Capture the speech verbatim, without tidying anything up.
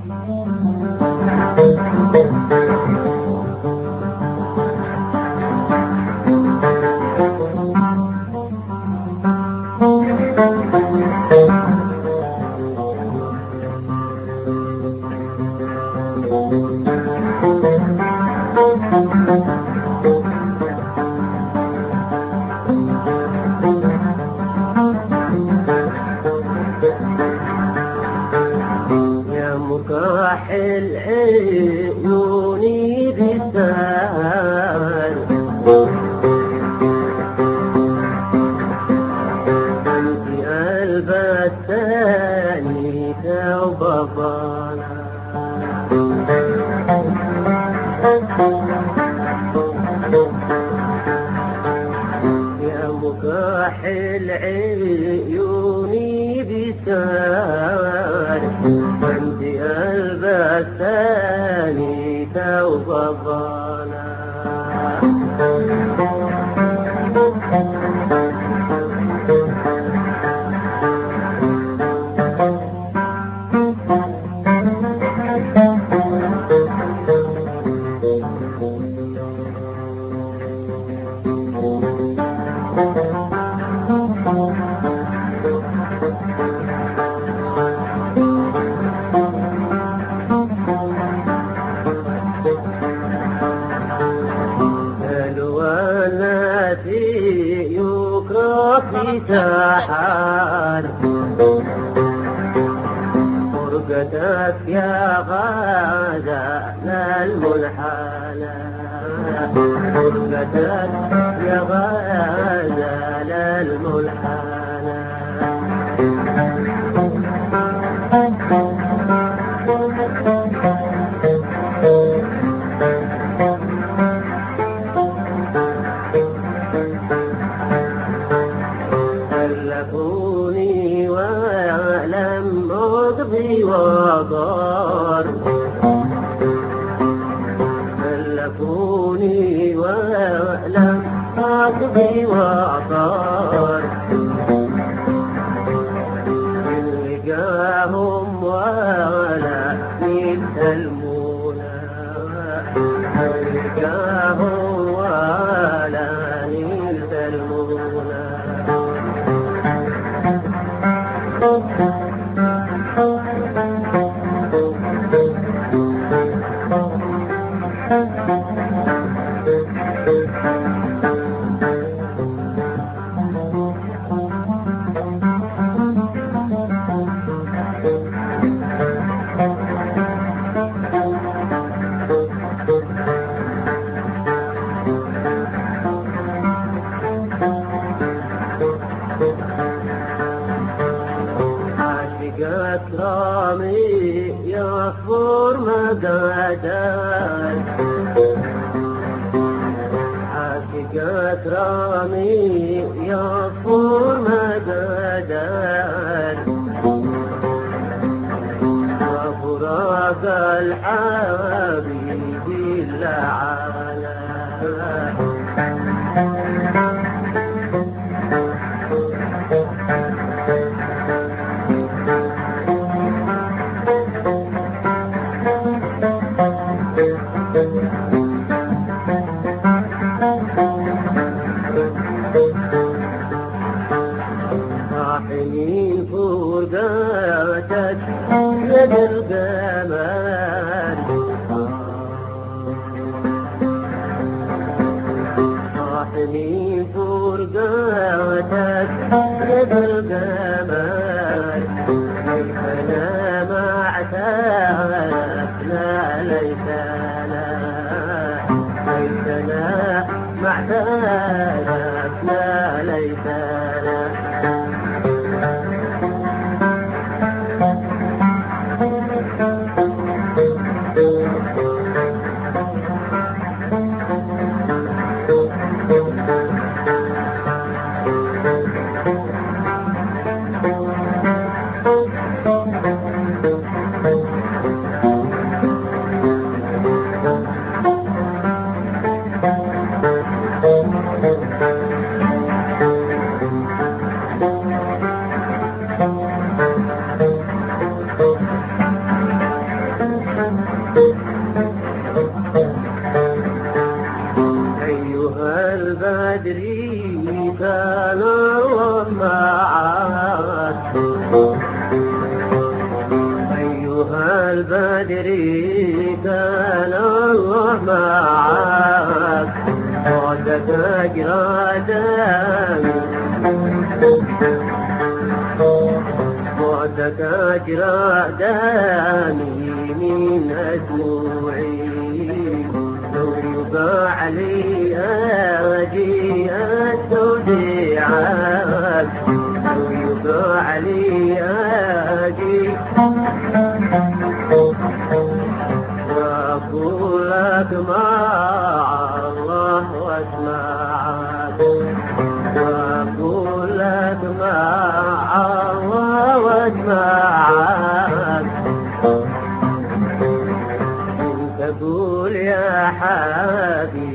كحل عيوني بسال انت قلب الثاني توبطانا يا مكحل عيوني بسال انت قلب الثاني توبطانا تحار فرقتك يا غزال المنحنى فرقتك يا غزال المنحنى خلفوني ولم أقضي وضار خلفوني ولم أقضي وضار من لقاهم ولا يبتلمون من لقاهم ولا يبتلمون أكرامي يغفر مقادر عاشق أكرامي يغفر مقادر وفراق الحبيب العالم راحلين فرقاتك يد الجمال راحلين فرقاتك يد الجمال ليتنا ما اعترفنا ليتنا ليتنا ما اعترفنا ليتنا البدر كان الله معك بعدك أجرى دامي بعدك أجرى دامي من أدموعي لو يباع لي أجي أستودعك لو يباع لي أجي وأقول لك مع الله واسمعك وأقول لك مع الله واسمعك تقول يا حبيبي